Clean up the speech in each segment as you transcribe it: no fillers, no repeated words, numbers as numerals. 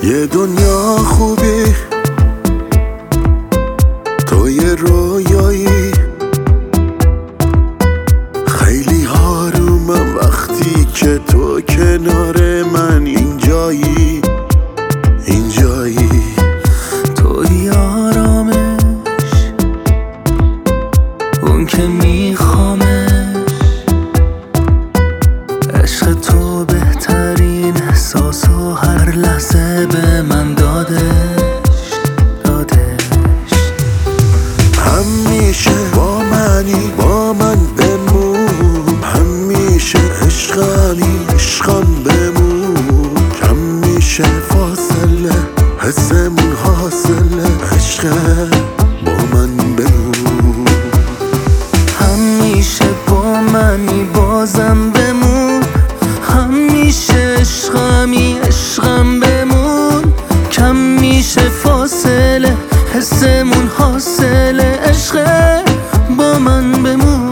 یه دنیا خوبی تو یه رویایی، خیلی آرومم وقتی که تو کنار من اینجایی. توی آرامش اون که میخوامش، عشق تو بهترین احساس و هر لحظه به من دادش. همیشه با منی، با من بمون، همیشه عشقم بمون. کم میشه فاصله، حسمون حاصله، عشق با من بمون. همیشه با منی بازم بمون، همیشه عشقم بمون. کم میشه فاصله، حسمون حاصله، عشق با من بمون.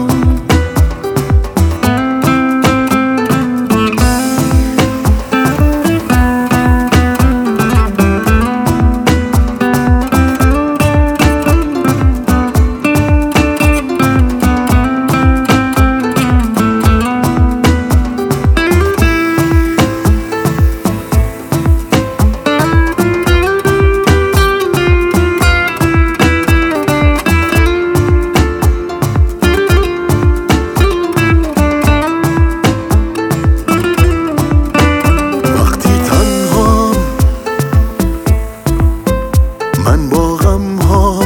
من با غم ها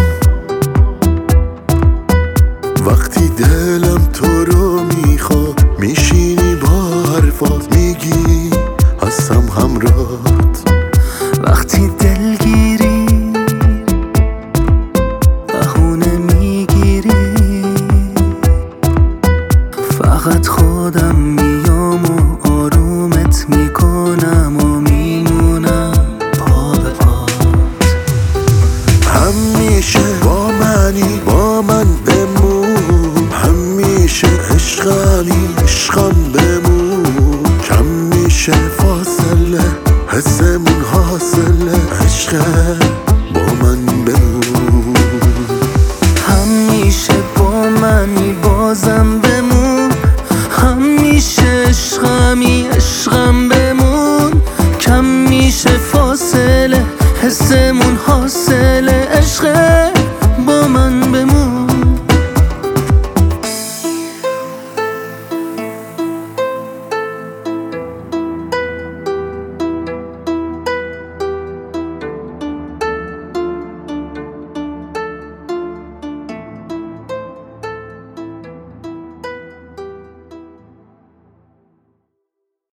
وقتی دلم تو رو میخواد، میشینی با حرفات میگی هستم همراهت. وقتی دلگیری بهونه میگیری، فقط خودم میام و آرومت میکنم و میمونم پا به پات. همیشه با منی، با من بمون، همیشه عشقم بمون. کم میشه فاصله، حسمون حاصله، عشق با من بمون. همیشه با منی بازم بمون، همیشه عشقم